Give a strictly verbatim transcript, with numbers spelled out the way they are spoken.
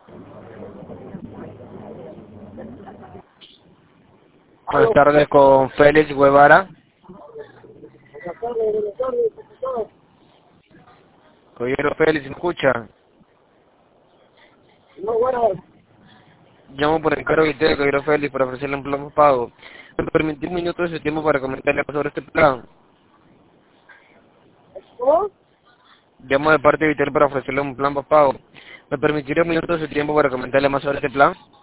Buenas tardes con Félix Guevara. Buenas tardes, buenas tardes, ¿cómo estás? Caballero Félix, ¿me escucha? No, buenas. Llamo por encargo de usted, caballero Félix, para ofrecerle un plan pago. ¿Me permitió un minuto de su tiempo para comentarle sobre este plan? ¿Cómo? Llamo de parte de Vitel para ofrecerle un plan pago. ¿Me permitiría un minuto de su tiempo para comentarle más sobre este plan?